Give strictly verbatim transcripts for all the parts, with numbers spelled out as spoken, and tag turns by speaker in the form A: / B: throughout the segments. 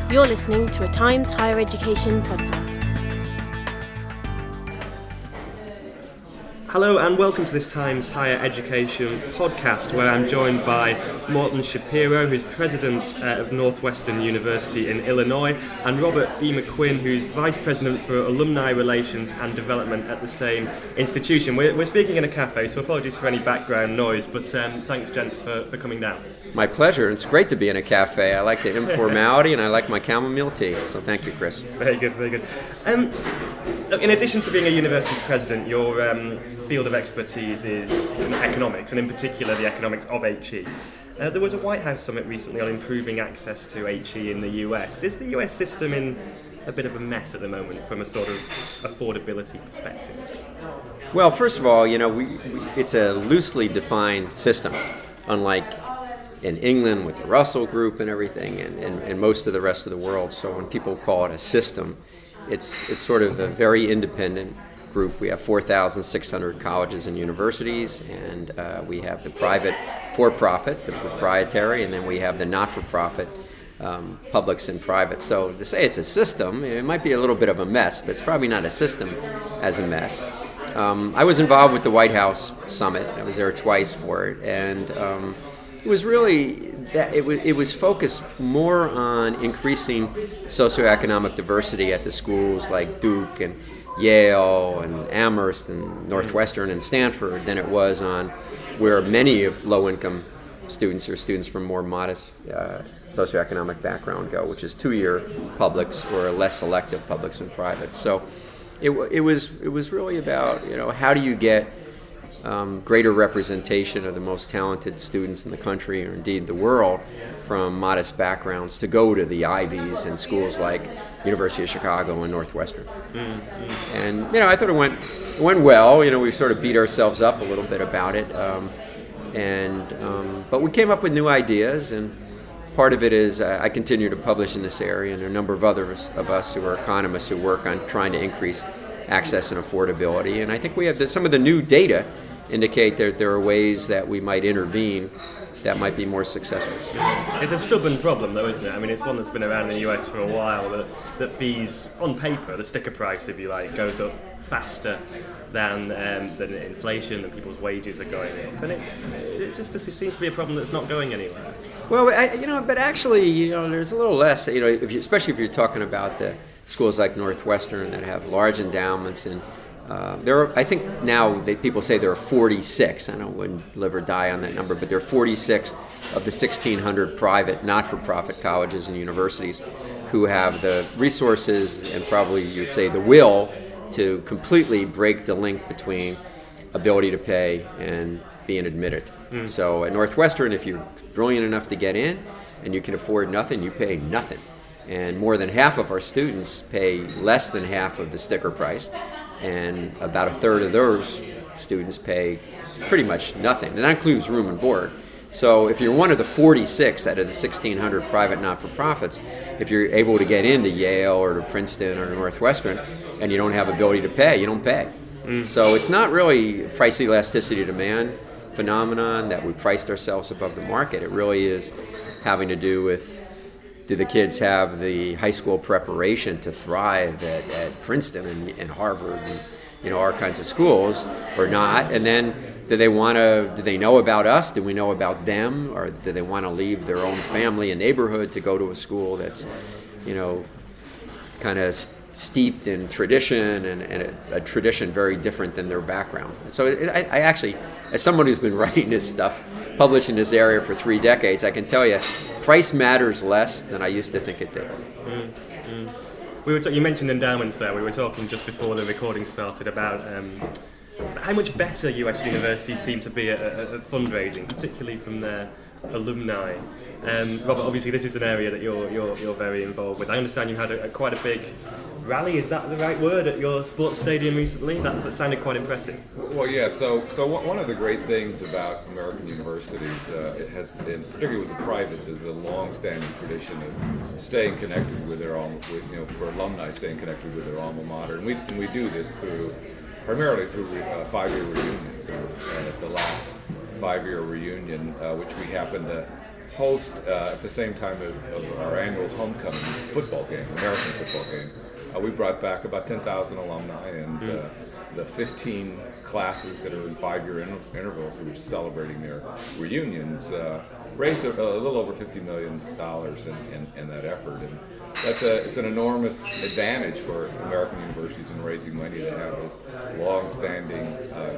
A: You're listening to a Times Higher Education podcast.
B: Hello and welcome to this Times Higher Education podcast, where I'm joined by Morton Shapiro, who's president uh, of Northwestern University in Illinois, and Robert E. McQuinn, who's vice president for alumni relations and development at the same institution. We're, we're speaking in a cafe, so apologies for any background noise, but um, thanks, gents, for, for coming down.
C: My pleasure. It's great to be in a cafe. I like the informality and I like my chamomile tea, so thank you, Chris.
B: Very good, very good. Um, Look, in addition to being a university president, your um, field of expertise is in economics, and in particular the economics of H E. Uh, there was a White House summit recently on improving access to H E in the U S. Is the U S system in a bit of a mess at the moment from a sort of affordability perspective?
C: Well, first of all, you know, we, we, it's a loosely defined system, unlike in England with the Russell Group and everything, and, and, and most of the rest of the world. So when people call it a system, It's it's sort of a very independent group. We have four thousand six hundred colleges and universities, and uh, we have the private for-profit, the proprietary, and then we have the not-for-profit um, publics and private. So to say it's a system, it might be a little bit of a mess, but it's probably not a system as a mess. Um, I was involved with the White House Summit. I was there twice for it, and um, it was really that it was it was focused more on increasing socioeconomic diversity at the schools like Duke and Yale and Amherst and Northwestern and Stanford than it was on where many of low-income students or students from more modest uh, socioeconomic background go, which is two-year publics or less selective publics and privates. So it it was it was really about, you know, how do you get Um, greater representation of the most talented students in the country, or indeed the world, from modest backgrounds to go to the Ivies in schools like University of Chicago and Northwestern. Mm-hmm. And, you know, I thought it went it went well. You know, we sort of beat ourselves up a little bit about it. Um, and um, but we came up with new ideas, and part of it is uh, I continue to publish in this area, and there are a number of others of us who are economists who work on trying to increase access and affordability. And I think we have the, some of the new data indicate that there are ways that we might intervene that might be more successful.
B: It's a stubborn problem, though, isn't it? I mean, it's one that's been around in the U S for a while, that, that fees, on paper, the sticker price, if you like, goes up faster than um, than inflation, and people's wages are going up. And it's it just it seems to be a problem that's not going anywhere.
C: Well, I, you know, but actually, you know, there's a little less, you know, if you, especially if you're talking about the schools like Northwestern that have large endowments. And Uh, there are, I think now they, people say there are forty-six. I don't know, wouldn't live or die on that number, but there are forty-six of the sixteen hundred private, not-for-profit colleges and universities who have the resources and probably you'd say the will to completely break the link between ability to pay and being admitted. Mm. So at Northwestern, if you're brilliant enough to get in and you can afford nothing, you pay nothing. And more than half of our students pay less than half of the sticker price. And about a third of those students pay pretty much nothing. And that includes room and board. So if you're one of the forty-six out of the sixteen hundred private not-for-profits, if you're able to get into Yale or to Princeton or to Northwestern and you don't have ability to pay, you don't pay. Mm. So it's not really a price elasticity demand phenomenon that we priced ourselves above the market. It really is having to do with, do the kids have the high school preparation to thrive at, at Princeton and, and Harvard and, you know, our kinds of schools or not? And then do they want to, do they know about us? Do we know about them? Or do they want to leave their own family and neighborhood to go to a school that's, you know, kind of steeped in tradition and, and a, a tradition very different than their background? So it, I, I actually, as someone who's been writing this stuff, published in this area for three decades, I can tell you, price matters less than I used to think it did. Mm,
B: mm. We were t- you mentioned endowments there. We were talking just before the recording started about um, how much better U S universities seem to be at, at, at fundraising, particularly from their alumni. Um, Robert, obviously this is an area that you're you're, you're very involved with. I understand you had a, a, quite a big rally, is that the right word, at your sports stadium recently? That, that sounded quite impressive.
D: Well, yeah, so so one of the great things about American universities, uh, it has, been, particularly with the privates, is a long-standing tradition of staying connected with their alma, with, you know, for alumni staying connected with their alma mater. And we, and we do this through, primarily through uh, five-year reunions. And uh, the last five-year reunion, uh, which we happen to host uh, at the same time of, of our annual homecoming football game, American football game. Uh, we brought back about ten thousand alumni, and uh, the fifteen classes that are in five-year inter- intervals who are celebrating their reunions uh, raised a, a little over fifty million dollars in, in, in that effort. And that's a it's an enormous advantage for American universities in raising money to have this long-standing uh,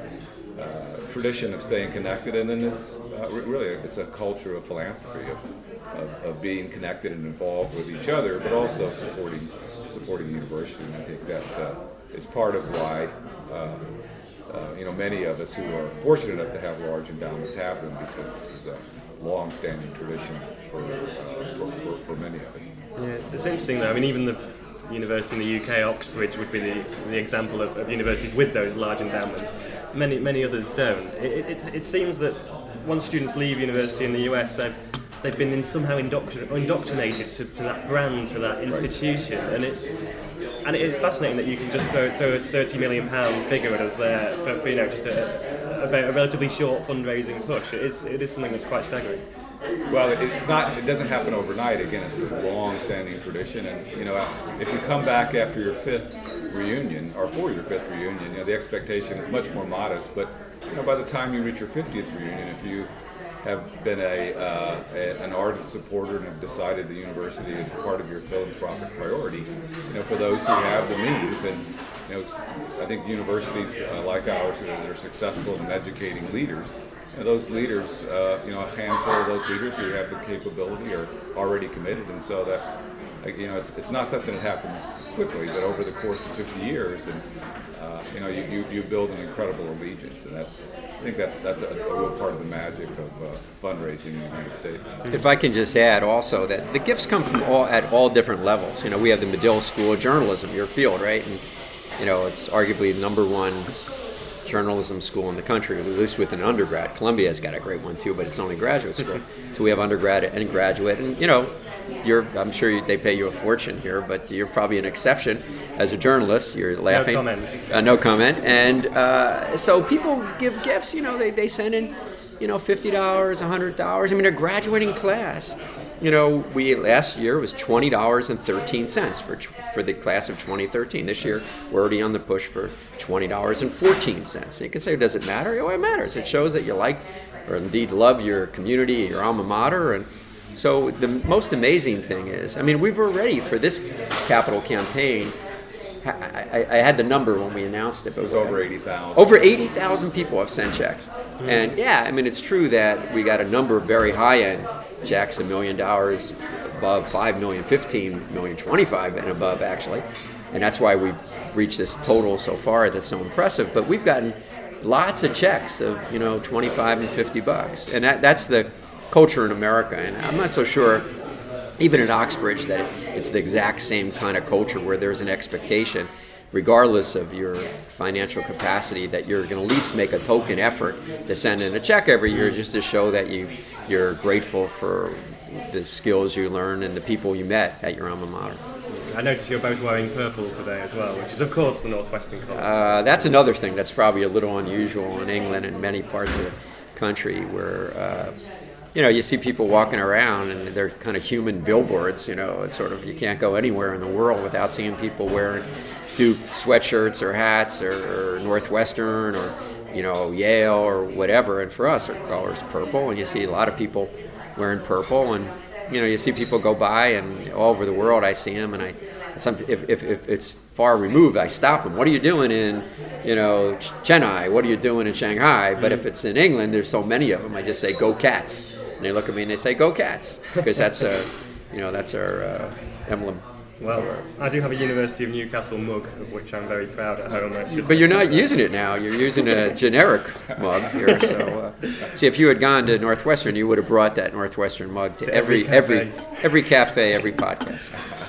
D: uh, tradition of staying connected, and then this uh, really it's a culture of philanthropy of, of, of being connected and involved with each other, but also supporting supporting the university. And I think that uh, is part of why uh, uh, you know many of us who are fortunate enough to have large endowments have them, because this is a long-standing tradition for, uh, for, for, for many of us.
B: Yeah, it's, it's interesting though. I mean, even the university in the U K, Oxbridge, would be the, the example of, of universities with those large endowments. Many many others don't. It, it, it seems that once students leave university in the U S, they've they've been in somehow indoctrin- indoctrinated to, to that brand, to that institution, and it's and it's fascinating that you can just throw, throw a thirty million pound figure at us there for, for you know just a, a, a relatively short fundraising push. It is it is something that's quite staggering.
D: Well, it's not. It doesn't happen overnight. Again, it's a long-standing tradition, and you know, if you come back after your fifth reunion or for your fifth reunion, you know, the expectation is much more modest. But you know, by the time you reach your fiftieth reunion, if you have been a, uh, a an ardent supporter and have decided the university is part of your philanthropic priority, you know, for those who have the means, and you know, it's, I think universities uh, like ours that are successful in educating leaders. And those leaders, uh, you know, a handful of those leaders who have the capability are already committed, and so that's, you know, it's, it's not something that happens quickly, but over the course of fifty years, and uh, you know, you, you, you build an incredible allegiance, and that's, I think that's that's a, a real part of the magic of uh, fundraising in the United States.
C: If I can just add also that the gifts come from all at all different levels. You know, we have the Medill School of Journalism, your field, right? And you know, it's arguably the number one journalism school in the country, at least with an undergrad. Columbia's got a great one too, but it's only graduate school. So we have undergrad and graduate, and you know, you're I'm sure you, they pay you a fortune here, but you're probably an exception as a journalist. You're laughing.
B: No comment.
C: Uh, no comment. And uh, so people give gifts. You know, they they send in, you know, fifty dollars, a hundred dollars. I mean, a graduating class. You know, we last year was twenty dollars and thirteen cents for for the class of twenty thirteen. This year, we're already on the push for twenty dollars and fourteen cents. You can say, does it matter? Oh, it matters. It shows that you like, or indeed love your community, your alma mater. And so the most amazing thing is, I mean, we've already, for this capital campaign, I, I, I had the number when we announced it. But
D: it was over eighty thousand.
C: Over eighty thousand people have sent checks. Mm-hmm. And yeah, I mean, it's true that we got a number of very high-end checks, a million dollars above, five million, fifteen million, twenty-five and above actually, and that's why we've reached this total so far that's so impressive. But we've gotten lots of checks of, you know, twenty-five and fifty bucks, and that, that's the culture in America. And I'm not so sure, even at Oxbridge, that it, it's the exact same kind of culture where there's an expectation, regardless of your financial capacity, that you're going to at least make a token effort to send in a check every year just to show that you, you're grateful for the skills you learned and the people you met at your alma mater.
B: I noticed you're both wearing purple today as well, which is of course the Northwestern colour.
C: Uh, that's another thing that's probably a little unusual in England and many parts of the country where, uh, you know, you see people walking around and they're kind of human billboards, you know, it's sort of, you can't go anywhere in the world without seeing people wearing Duke sweatshirts or hats, or, or Northwestern, or you know, Yale or whatever. And for us, our color is purple, and you see a lot of people wearing purple. And you know, you see people go by, and all over the world, I see them. And I, if, if, if it's far removed, I stop them. What are you doing in, you know, Chennai? What are you doing in Shanghai? But if it's in England, there's so many of them. I just say, "Go Cats," and they look at me and they say, "Go Cats," because that's a, you know, that's our uh, emblem.
B: Well, I do have a University of Newcastle mug, of which I'm very proud at home. Actually.
C: But you're not using it now. You're using a generic mug here. So, uh, see, if you had gone to Northwestern, you would have brought that Northwestern mug to,
B: to
C: every
B: every
C: every every cafe, every podcast.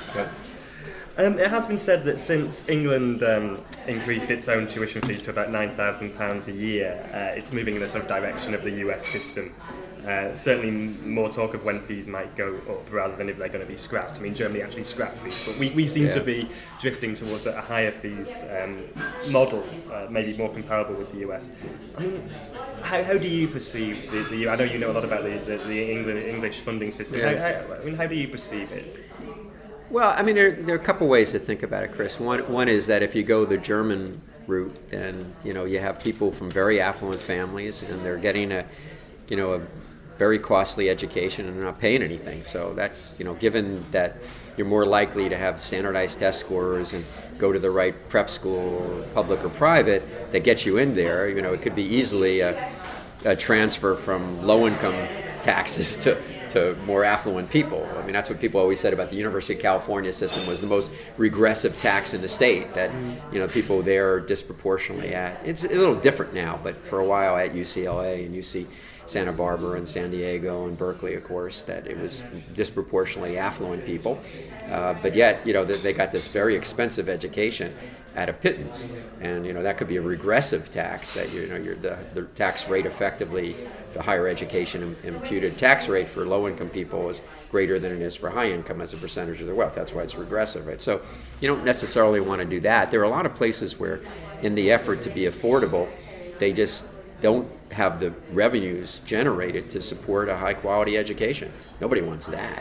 B: Um, it has been said that since England um, increased its own tuition fees to about nine thousand pounds a year, uh, it's moving in the sort of direction of the U S system. Uh, certainly more talk of when fees might go up rather than if they're going to be scrapped. I mean, Germany actually scrapped fees, but we, we seem
C: Yeah.
B: to be drifting towards a higher fees um, model, uh, maybe more comparable with the U S. I mean, how, how do you perceive the, the I know you know a lot about the, the, the England, English funding system.
C: Yeah.
B: How, how, I mean, how do you perceive it?
C: Well, I mean, there, there are a couple ways to think about it, Chris. One, one is that if you go the German route, then you know you have people from very affluent families, and they're getting a, you know, a very costly education, and they're not paying anything. So that's, you know, given that you're more likely to have standardized test scores and go to the right prep school, public or private, that gets you in there. You know, it could be easily a, a transfer from low-income taxes to to more affluent people. I mean, that's what people always said about the University of California system was the most regressive tax in the state, that, you know, people there are disproportionately at. It's a little different now, but for a while at U C L A and U C Santa Barbara and San Diego and Berkeley, of course, that it was disproportionately affluent people. Uh, but yet, you know, they, they got this very expensive education at a pittance, and you know that could be a regressive tax that you know you're the, the tax rate effectively, the higher education imputed tax rate for low income people is greater than it is for high income as a percentage of their wealth. That's why it's regressive, right? So you don't necessarily want to do that. There are a lot of places where, in the effort to be affordable, they just don't have the revenues generated to support a high quality education. Nobody wants that.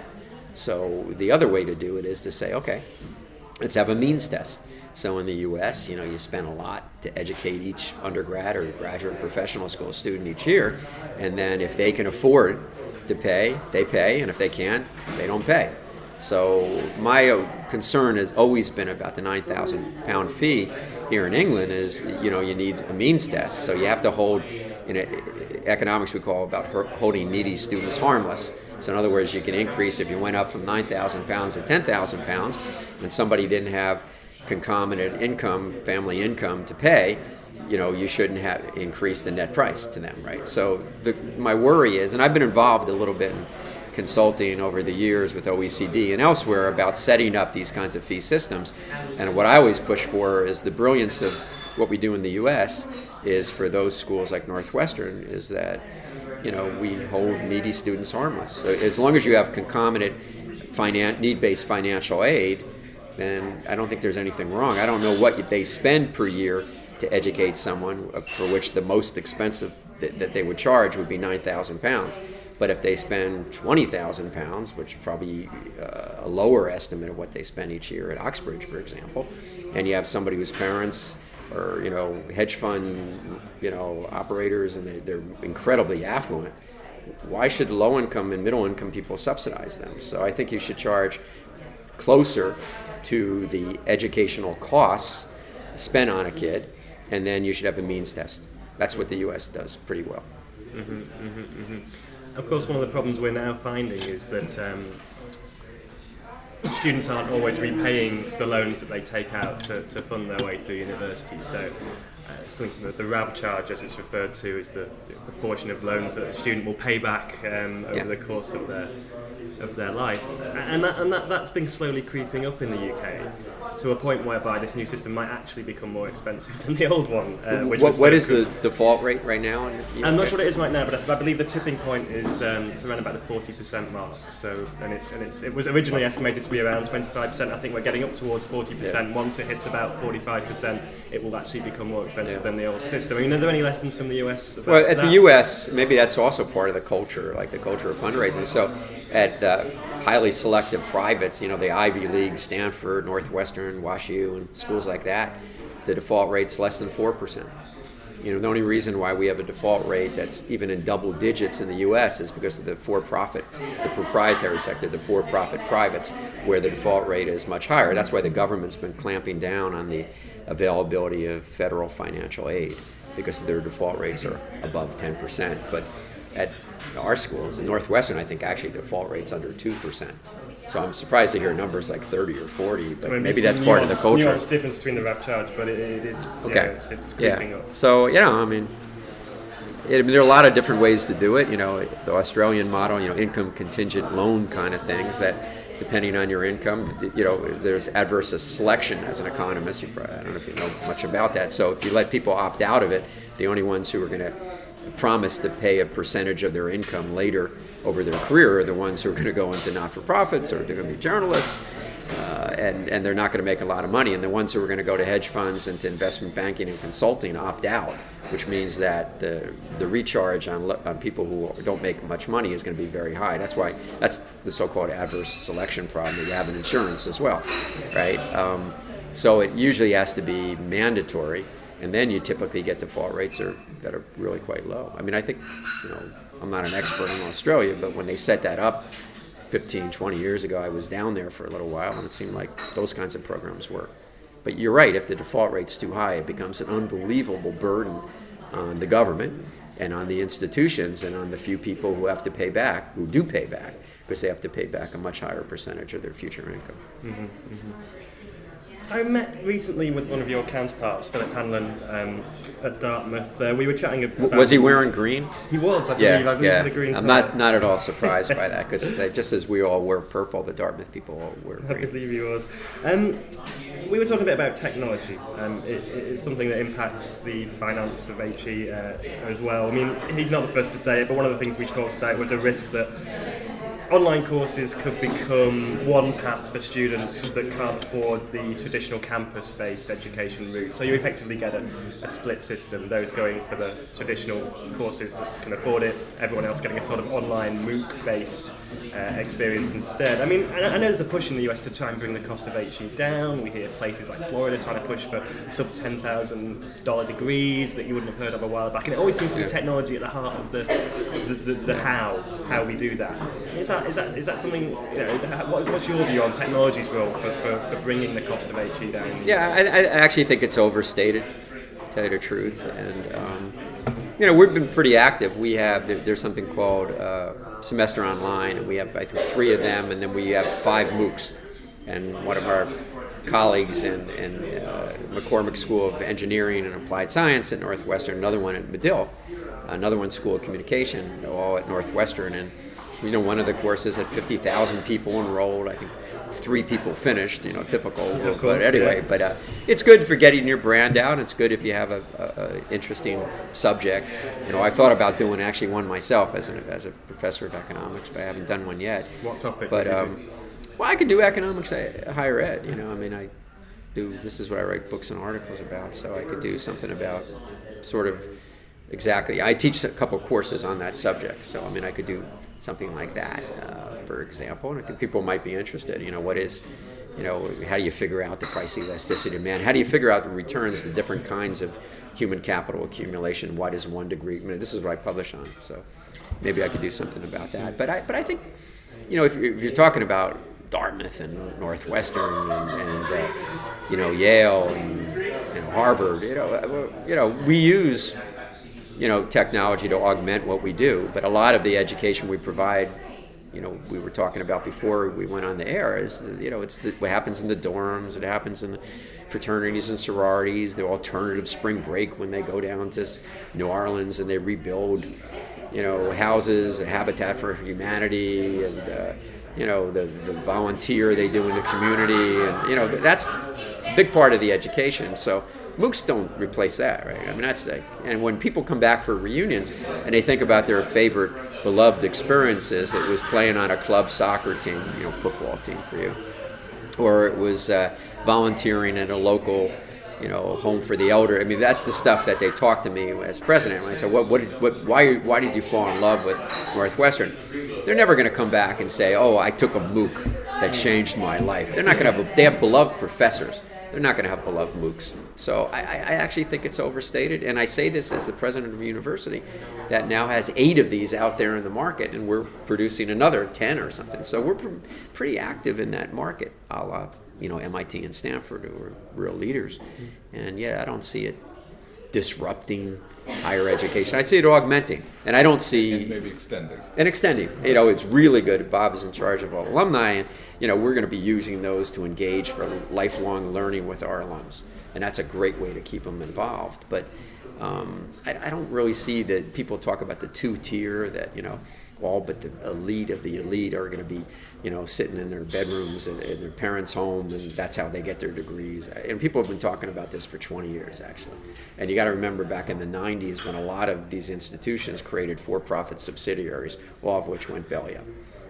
C: So the other way to do it is to say, okay, let's have a means test. So in the U S, you know, you spend a lot to educate each undergrad or graduate professional school student each year, and then if they can afford to pay, they pay, and if they can't, they don't pay. So my concern has always been about the nine thousand pound fee here in England is, you know, you need a means test. So you have to hold, in economics we call about holding needy students harmless. So in other words, you can increase, if you went up from nine thousand pounds to ten thousand pounds, and somebody didn't have concomitant income, family income to pay, you know, you shouldn't have increased the net price to them, right? So the, my worry is, and I've been involved a little bit in consulting over the years with O E C D and elsewhere about setting up these kinds of fee systems, and what I always push for is the brilliance of what we do in the U S is for those schools like Northwestern is that, you know, we hold needy students harmless. So as long as you have concomitant finan- need-based financial aid, then I don't think there's anything wrong. I don't know what they spend per year to educate someone, for which the most expensive that, that they would charge would be nine thousand pounds. But if they spend twenty thousand pounds, which is probably uh, a lower estimate of what they spend each year at Oxbridge, for example, and you have somebody whose parents are, you know, hedge fund, you know, operators, and they, they're incredibly affluent, why should low-income and middle-income people subsidize them? So I think you should charge closer to the educational costs spent on a kid, and then you should have a means test. That's what the U S does pretty well.
B: Mm-hmm, mm-hmm, mm-hmm. Of course, one of the problems we're now finding is that um, students aren't always repaying the loans that they take out to, to fund their way through university. So uh, something that the R A B charge, as it's referred to, is the proportion of loans that a student will pay back um, over
C: yeah.
B: the course of their of their life, and that, and that that's been slowly creeping up in the U K to a point whereby this new system might actually become more expensive than the old one. Uh, which
C: what
B: was
C: what
B: so
C: is
B: good.
C: the default rate right now? In the U K?
B: I'm not sure what it is right now, but I, I believe the tipping point is um, it's around about the forty percent mark. So, and it's and it's it was originally estimated to be around twenty-five percent. I think we're getting up towards forty percent.
C: Yeah.
B: Once it hits about forty-five percent, it will actually become more expensive
C: Yeah.
B: than the old system. I mean, are there any lessons from the U S about
C: Well, at
B: that?
C: the U S, maybe that's also part of the culture, like the culture of fundraising. So at uh, highly selective privates, you know, the Ivy League, Stanford, Northwestern, WashU, and schools like that, the default rate's less than four percent. You know, the only reason why we have a default rate that's even in double digits in the U S is because of the for-profit, the proprietary sector, the for-profit privates, where the default rate is much higher. That's why the government's been clamping down on the availability of federal financial aid, because their default rates are above ten percent. But at our schools, in Northwestern, I think actually the default rate's under two percent. So I'm surprised to hear numbers like thirty or forty, but
B: I mean,
C: maybe
B: there's
C: that's part of the
B: nuance-
C: culture.
B: nuance difference between the R A B charge, but it, it is
C: Okay.
B: yeah, it's, it's creeping
C: Yeah.
B: up.
C: So, you know, I mean, it, I mean, there are a lot of different ways to do it. You know, the Australian model, you know, income contingent loan kind of things that, depending on your income, you know, there's adverse selection as an economist. You probably, I don't know if you know much about that. So if you let people opt out of it, the only ones who are going to promise to pay a percentage of their income later over their career are the ones who are going to go into not-for-profits, or they're going to be journalists, uh, and, and they're not going to make a lot of money. And the ones who are going to go to hedge funds and to investment banking and consulting opt out, which means that the the recharge on, on people who don't make much money is going to be very high. That's why that's the so-called adverse selection problem that you have in insurance as well, right? Um, so it usually has to be mandatory, and then you typically get default rates are, that are really quite low. I mean, I think, you know, I'm not an expert in Australia, but when they set that up fifteen, twenty years ago, I was down there for a little while, and it seemed like those kinds of programs work. But you're right, if the default rate's too high, it becomes an unbelievable burden on the government and on the institutions and on the few people who have to pay back, who do pay back, because they have to pay back a much higher percentage of their future income.
B: Mm-hmm, mm-hmm. I met recently with one of your counterparts, Philip Hanlon, um, at Dartmouth. Uh, we were chatting about...
C: Was he wearing green?
B: He was, I believe.
C: Yeah,
B: I believe
C: yeah.
B: the green
C: I'm
B: tie.
C: not, not at all surprised by that, because just as we all wear purple, the Dartmouth people all wear green.
B: I believe he was. Um, we were talking a bit about technology. Um, it, it's something that impacts the finance of H E uh, as well. I mean, he's not the first to say it, but one of the things we talked about was a risk that online courses could become one path for students that can't afford the traditional campus-based education route. So you effectively get a, a split system, those going for the traditional courses that can afford it, everyone else getting a sort of online MOOC-based uh, experience instead. I mean, I, I know there's a push in the U S to try and bring the cost of H E down. We hear places like Florida trying to push for sub ten thousand dollars degrees that you wouldn't have heard of a while back. And it always seems to be technology at the heart of the, the, the, the how, how we do that. Is that Is that is that something? You know, what, what's your view on technology's role for, for, for bringing the cost of H E down?
C: Yeah, I, I actually think it's overstated, to tell you the truth. And um, you know, we've been pretty active. We have there, there's something called uh, Semester Online, and we have I think three of them, and then we have five MOOCs. And one of our colleagues in, in uh, McCormick School of Engineering and Applied Science at Northwestern, another one at Medill, another one School of Communication, all at Northwestern, and you know, one of the courses had fifty thousand people enrolled. I think three people finished, you know, typical.
B: Of course,
C: but anyway,
B: yeah.
C: but uh, it's good for getting your brand out. It's good if you have a, a, a interesting subject. You know, I've thought about doing actually one myself as, an, as a professor of economics, but I haven't done one yet.
B: What topic?
C: But
B: would you
C: um,
B: do?
C: well, I could do economics at higher ed. You know, I mean, I do. This is what I write books and articles about. So I could do something about sort of exactly. I teach a couple courses on that subject. So I mean, I could do something like that, uh, for example, and I think people might be interested. You know, what is, you know, how do you figure out the price elasticity of demand? How do you figure out the returns to different kinds of human capital accumulation? What is one degree? I mean, this is what I publish on, so maybe I could do something about that. But I, but I think, you know, if you're, if you're talking about Dartmouth and Northwestern and, and uh, you know, Yale and, and Harvard, you know, you know, we use, you know, technology to augment what we do, but a lot of the education we provide, you know, we were talking about before we went on the air, is, you know, it's the, what happens in the dorms, it happens in the fraternities and sororities, the alternative spring break when they go down to New Orleans and they rebuild, you know, houses, Habitat for Humanity, and, uh, you know, the, the volunteer they do in the community, and, you know, that's a big part of the education. So MOOCs don't replace that, right? I mean, that's like, and when people come back for reunions and they think about their favorite beloved experiences, it was playing on a club soccer team, you know, football team for you, or it was uh, volunteering at a local, you know, home for the elder. I mean, that's the stuff that they talk to me as president. When I say, what, what, did, what, why, why did you fall in love with Northwestern? They're never going to come back and say, oh, I took a MOOC that changed my life. They're not going to have. A, they have beloved professors. They're not going to have beloved MOOCs. So I, I actually think it's overstated. And I say this as the president of a university that now has eight of these out there in the market, and we're producing another ten or something. So we're pr- pretty active in that market, a la, you know, M I T and Stanford, who are real leaders. And yet I don't see it disrupting higher education. I see it augmenting. And I don't see...
D: And maybe extending.
C: And extending. You know, it's really good. Bob is in charge of all alumni, and, you know, we're going to be using those to engage for lifelong learning with our alums. And that's a great way to keep them involved. But um, I, I don't really see that people talk about the two-tier, that, you know, all but the elite of the elite are going to be, you know, sitting in their bedrooms and in their parents' home, and that's how they get their degrees. And people have been talking about this for twenty years, actually. And you got to remember back in the nineties when a lot of these institutions created for-profit subsidiaries, all of which went belly up.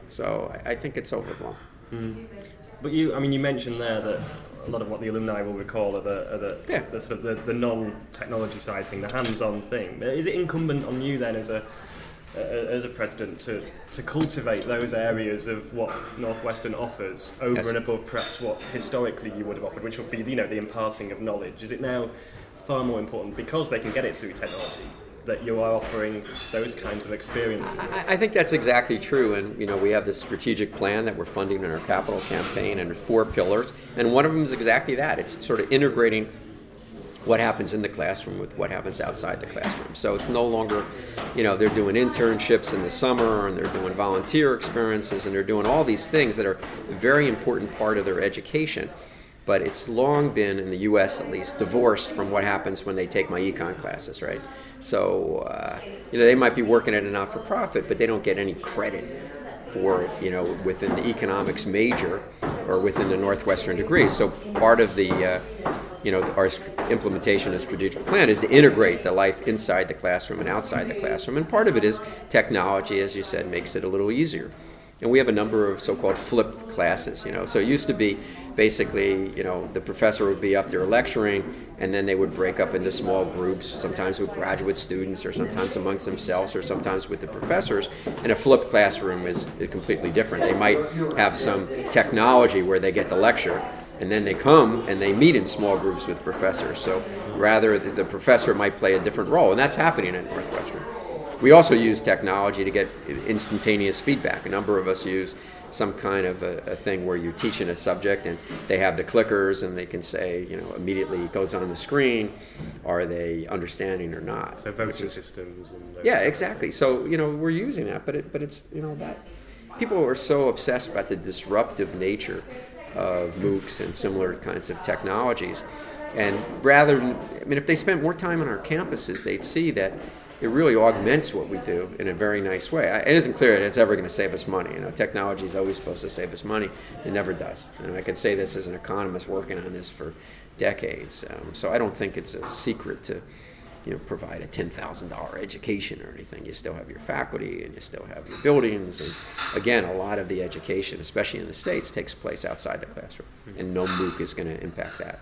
C: So I, I think it's overblown.
B: Mm. But you, I mean, you mentioned there that a lot of what the alumni will recall are the, are the,
C: yeah.
B: the sort of the, the non-technology side thing, the hands-on thing. Is it incumbent on you then, as a uh, as a president, to, to cultivate those areas of what Northwestern offers over
C: yes.
B: and above perhaps what historically you would have offered, which would be, you know, the imparting of knowledge? Is it now far more important because they can get it through technology that you are offering those kinds of experiences?
C: I, I think that's exactly true, and you know we have this strategic plan that we're funding in our capital campaign, and four pillars, and one of them is exactly that. It's sort of integrating what happens in the classroom with what happens outside the classroom. So it's no longer, you know, they're doing internships in the summer, and they're doing volunteer experiences, and they're doing all these things that are a very important part of their education. But it's long been, in the U S at least, divorced from what happens when they take my econ classes, right? So, uh, you know, they might be working at a not-for-profit, but they don't get any credit for, you know, within the economics major or within the Northwestern degree. So part of the, uh, you know, our implementation of strategic plan is to integrate the life inside the classroom and outside the classroom. And part of it is technology, as you said, makes it a little easier. And we have a number of so-called flipped classes, you know. So it used to be basically, you know, the professor would be up there lecturing, and then they would break up into small groups, sometimes with graduate students, or sometimes amongst themselves, or sometimes with the professors. And a flipped classroom is, is completely different. They might have some technology where they get the lecture, and then they come and they meet in small groups with professors. So rather, the, the professor might play a different role, and that's happening at Northwestern. We also use technology to get instantaneous feedback. A number of us use some kind of a, a thing where you're teaching a subject and they have the clickers and they can say, you know, immediately it goes on the screen, are they understanding or not?
B: So voting systems. And those
C: yeah, exactly. So, you know, we're using that, but it, but it's, you know, that people are so obsessed about the disruptive nature of MOOCs and similar kinds of technologies. And rather, I mean, if they spent more time on our campuses, they'd see that it really augments what we do in a very nice way. It isn't clear that it's ever going to save us money. You know, technology is always supposed to save us money. It never does. And I can say this as an economist working on this for decades. Um, so I don't think it's a secret to, you know, provide a ten thousand dollars education or anything. You still have your faculty and you still have your buildings. And again, a lot of the education, especially in the States, takes place outside the classroom. And no MOOC is going to impact that.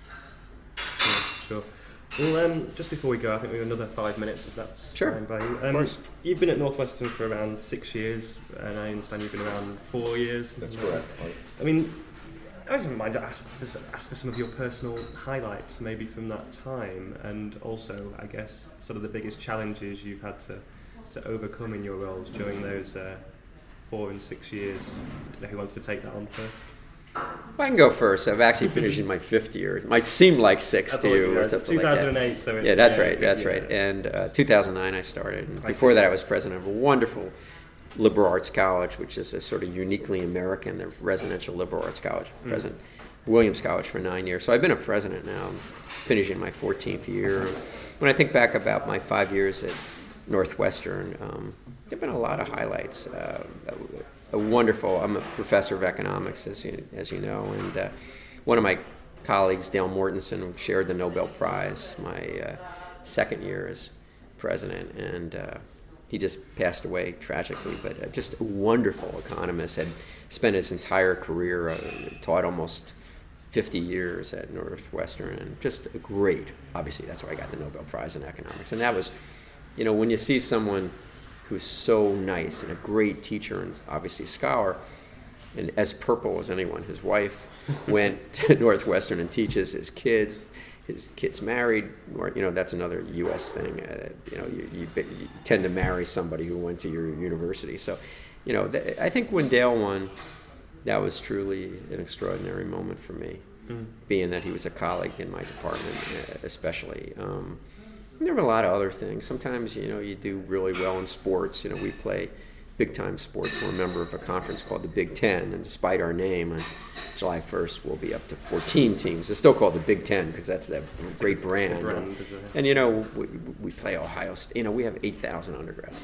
B: Yeah, sure. Well, um, just before we go, I think we have another five minutes, if that's
C: sure.
B: fine by you.
C: Um,
B: of course. You've been at Northwestern for around six years, and I understand you've been around four years.
D: That's correct.
B: I mean, I wouldn't mind to ask for, ask for some of your personal highlights, maybe from that time, and also, I guess, sort of the biggest challenges you've had to, to overcome in your roles during those uh, four and six years. I don't know who wants to take that on first?
C: Well, I can go first. I've actually finished in my fifth year. It might seem like six to you. Or something
B: two thousand eight,
C: like that.
B: so it's...
C: Yeah, that's
B: yeah,
C: right, that's
B: yeah.
C: right. And uh, two thousand nine I started. And
B: I
C: before
B: see.
C: that I was president of a wonderful liberal arts college, which is a sort of uniquely American, the residential liberal arts college. Mm. President Williams College for nine years. So I've been a president now, finishing my fourteenth year. When I think back about my five years at Northwestern, um, there have been a lot of highlights. Uh, A wonderful, I'm a professor of economics, as you, as you know, and uh, one of my colleagues, Dale Mortensen, shared the Nobel Prize my uh, second year as president, and uh, he just passed away tragically, but uh, just a wonderful economist, had spent his entire career, uh, taught almost fifty years at Northwestern, and just a great, obviously that's why I got the Nobel Prize in economics, and that was, you know, when you see someone who's so nice and a great teacher and obviously scholar, and as purple as anyone. His wife went to Northwestern and teaches his kids. His kids married, or, you know, that's another U S thing. Uh, you know, you, you, you tend to marry somebody who went to your university. So, you know, th- I think when Dale won, that was truly an extraordinary moment for me, mm. being that he was a colleague in my department, especially. Um, There were a lot of other things. Sometimes, you know, you do really well in sports. You know, we play big-time sports. We're a member of a conference called the Big Ten, and despite our name, on July first, we'll be up to fourteen teams. It's still called the Big Ten because that's that great brand.
B: brand
C: and,
B: is it?
C: and, you know, we, we play Ohio State. You know, we have eight thousand undergrads.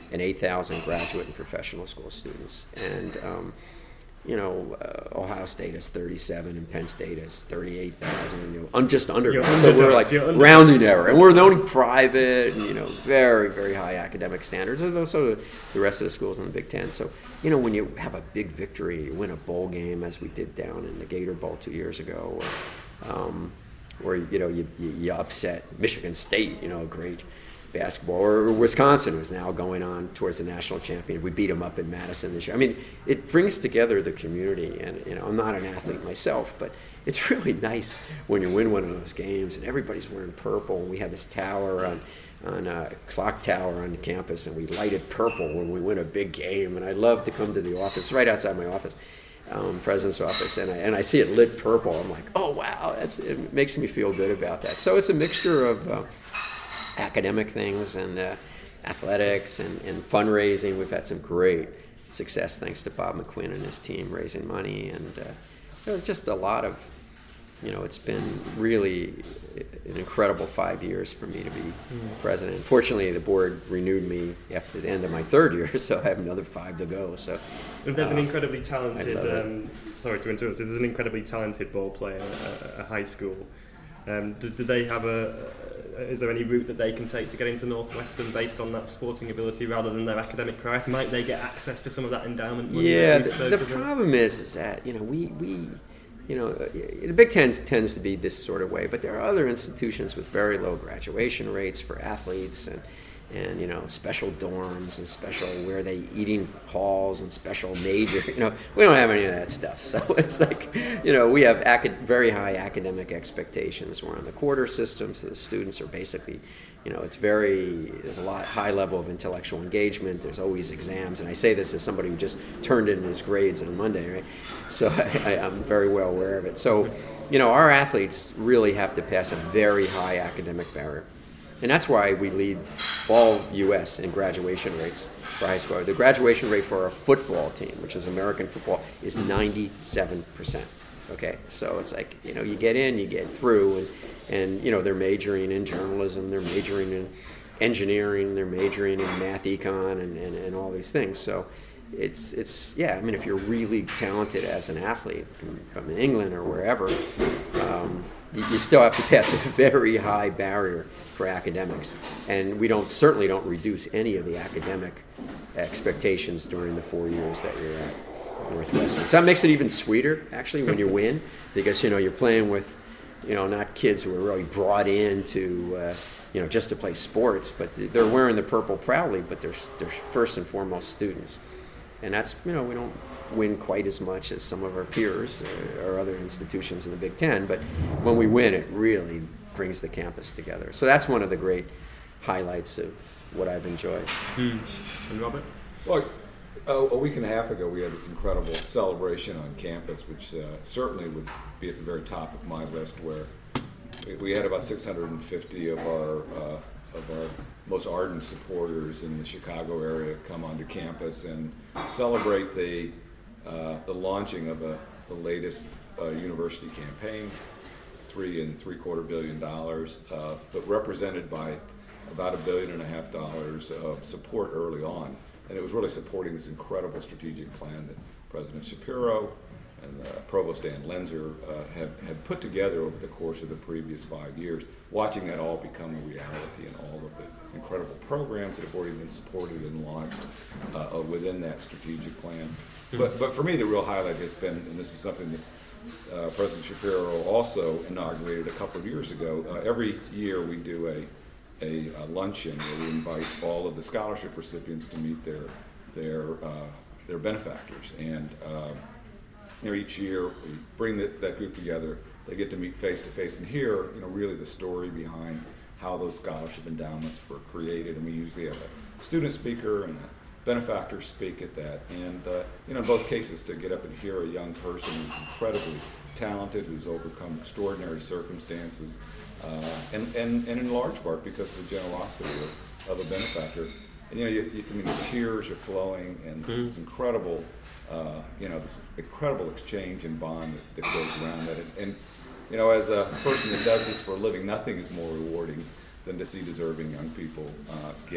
C: and eight thousand graduate and professional school students. And um, you know, uh, Ohio State has thirty-seven and Penn State has thirty-eight thousand, you know, I'm just under.
B: You're
C: So we're like
B: under-
C: rounding error. And we're the only private and, you know, very, very high academic standards. And so do the rest of the schools in the Big Ten. So, you know, when you have a big victory, you win a bowl game as we did down in the Gator Bowl two years ago, or, um, or you know, you, you, you upset Michigan State, you know, great basketball, or Wisconsin, who's now going on towards the national champion. We beat them up in Madison this year. I mean, it brings together the community, and you know, I'm not an athlete myself, but it's really nice when you win one of those games and everybody's wearing purple. We had this tower on on a clock tower on campus, and we lighted purple when we win a big game. And I love to come to the office, right outside my office, um, president's office, and I and I see it lit purple. I'm like, oh wow, that's it makes me feel good about that. So it's a mixture of Uh, academic things and uh, athletics and, and fundraising. We've had some great success thanks to Bob McQuinn and his team raising money, and uh, there's just a lot of, you know, it's been really an incredible five years for me to be mm-hmm. president. Fortunately, the board renewed me after the end of my third year, so I have another five to go. So
B: if there's
C: uh,
B: an incredibly talented, um, sorry to interrupt, there's an incredibly talented ball player at a high school. Um, do, do they have a, is there any route that they can take to get into Northwestern based on that sporting ability rather than their academic prowess? Might they get access to some of that endowment money?
C: Yeah, the, the problem is, is that, you know, we, we you know, the Big Ten tends to be this sort of way, but there are other institutions with very low graduation rates for athletes, and and you know, special dorms and special where they eating halls and special major. You know, we don't have any of that stuff. So it's like, you know, we have acad- very high academic expectations. We're on the quarter system, so the students are basically, you know, it's very, there's a lot high level of intellectual engagement. There's always exams, and I say this as somebody who just turned in his grades on Monday, right? So I, I, I'm very well aware of it. So, you know, our athletes really have to pass a very high academic barrier. And that's why we lead all U S in graduation rates for high school. The graduation rate for our football team, which is American football, is ninety-seven percent. Okay, so it's like, you know, you get in, you get through, and, and you know, they're majoring in journalism, they're majoring in engineering, they're majoring in math, econ, and, and, and all these things. So it's, it's yeah, I mean, if you're really talented as an athlete from, from England or wherever, um, you still have to pass a very high barrier for academics, and we don't certainly don't reduce any of the academic expectations during the four years that you're at Northwestern. So that makes it even sweeter, actually, when you win, because you know you're playing with, you know, not kids who are really brought in to, uh, you know, just to play sports, but they're wearing the purple proudly, but they're they're first and foremost students, and that's, you know, we don't win quite as much as some of our peers or, or other institutions in the Big Ten, but when we win, it really brings the campus together. So that's one of the great highlights of what I've enjoyed.
B: Hmm. And Robert?
D: Well, a, a week and a half ago, we had this incredible celebration on campus, which uh, certainly would be at the very top of my list, where we, we had about six hundred fifty of our uh, of our most ardent supporters in the Chicago area come onto campus and celebrate the uh, the launching of a, the latest uh, university campaign, three and three quarter billion dollars, uh, but represented by about a billion and a half dollars of support early on. And it was really supporting this incredible strategic plan that President Shapiro and uh, Provost Dan Lenzer uh, have, have put together over the course of the previous five years, watching that all become a reality and all of the incredible programs that have already been supported and launched uh, within that strategic plan. But, but for me, the real highlight has been, and this is something that uh, President Shapiro also inaugurated a couple of years ago, uh, every year we do a A, a luncheon where we invite all of the scholarship recipients to meet their their uh, their benefactors, and uh, you know, each year we bring the, that group together. They get to meet face to face and hear, you know, really the story behind how those scholarship endowments were created. And we usually have a student speaker and a benefactor speak at that, and uh, you know, in both cases, to get up and hear a young person who's incredibly talented, who's overcome extraordinary circumstances, uh, and, and, and in large part because of the generosity of, of a benefactor. And you know, you, you, I mean, the tears are flowing, and mm-hmm. this incredible, uh, you know, this incredible exchange and bond that, that goes around that. And, and you know, as a person that does this for a living, nothing is more rewarding than to see deserving young people uh, get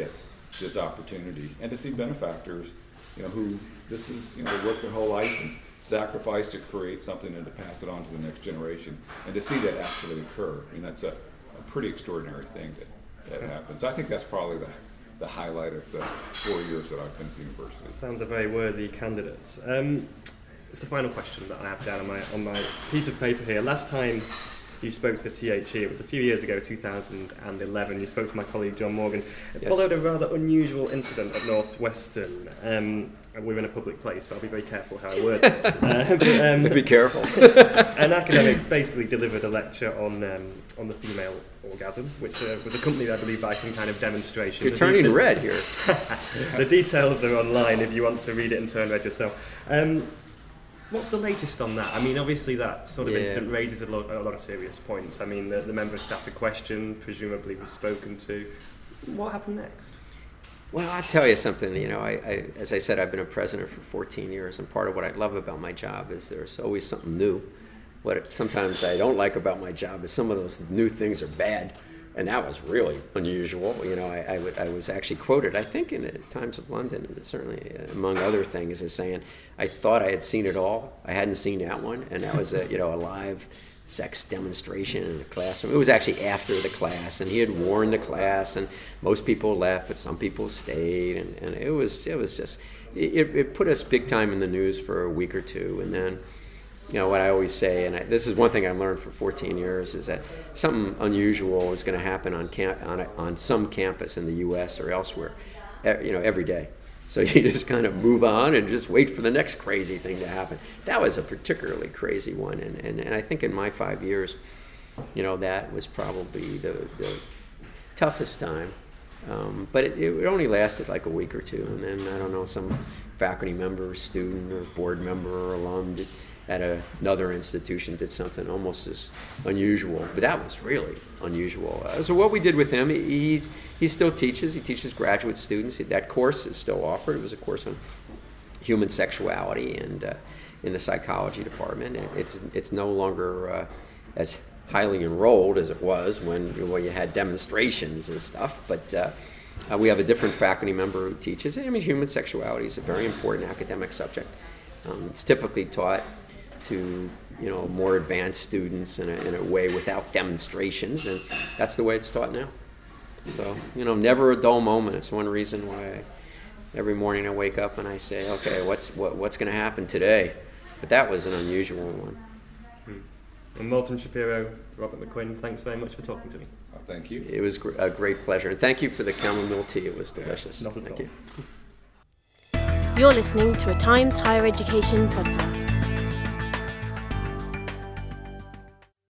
D: this opportunity, and to see benefactors, you know, who this is, you know, they work their whole life and sacrifice to create something and to pass it on to the next generation, and to see that actually occur. I mean, that's a, a pretty extraordinary thing that, that happens. I think that's probably the, the highlight of the four years that I've been at the university.
B: Sounds a very worthy candidate. Um, it's the final question that I have down on my, on my piece of paper here. Last time you spoke to the T H E, it was a few years ago, two thousand eleven. You spoke to my colleague John Morgan. It
C: Yes.
B: followed a rather unusual incident at Northwestern. Um, we're in a public place, so I'll be very careful how I word this. uh, but, um,
C: Be careful.
B: an academic basically delivered a lecture on um, on the female orgasm, which uh, was accompanied, I believe, by some kind of demonstration.
C: You're
B: The
C: turning
B: de-
C: red here.
B: The details are online if you want to read it and turn red yourself. Um, What's the latest on that? I mean, obviously that sort of
C: Yeah.
B: incident raises a lot, a lot of serious points. I mean, the, the member of staff in question presumably was spoken to. What happened next?
C: Well, I'll tell you something, you know, I, I, as I said, I've been a president for fourteen years, and part of what I love about my job is there's always something new. What it, sometimes I don't like about my job is some of those new things are bad, and that was really unusual. You know, I, I, w- I was actually quoted, I think, in the Times of London, and certainly uh, among other things, as saying, I thought I had seen it all. I hadn't seen that one, and that was a, you know, a live sex demonstration in the classroom. It was actually after the class, and he had warned the class, and most people left, but some people stayed, and, and it was it was just it, it put us big time in the news for a week or two, and then, you know, what I always say, and I, this is one thing I learned for fourteen years, is that something unusual is going to happen on camp on a, on some campus in the U S or elsewhere, e- you know, every day. So you just kind of move on and just wait for the next crazy thing to happen. That was a particularly crazy one, and, and, and I think in my five years, you know, that was probably the, the toughest time. Um, but it, it only lasted like a week or two, and then, I don't know, some faculty member, or student, or board member, or alum did, at a, another institution did something almost as unusual. But that was really unusual. Uh, so what we did with him, he, he, he still teaches. He teaches graduate students. He, that course is still offered. It was a course on human sexuality and uh, in the psychology department. It, it's, it's no longer uh, as highly enrolled as it was when, when you had demonstrations and stuff. But uh, uh, we have a different faculty member who teaches. I mean, human sexuality is a very important academic subject. Um, it's typically taught to, you know, more advanced students in a, in a way without demonstrations, and that's the way it's taught now. So, you know, never a dull moment. It's one reason why I, every morning I wake up and I say, okay, what's what, what's going to happen today? But that was an unusual one.
B: Hmm. And Moulton Shapiro, Robert McQuinn, thanks very much for talking to me.
D: Oh, thank you.
C: It was gr- a great pleasure, and thank you for the chamomile tea. It was delicious.
B: Not at
C: Thank
B: all.
C: you.
A: You're listening to a Times Higher Education podcast.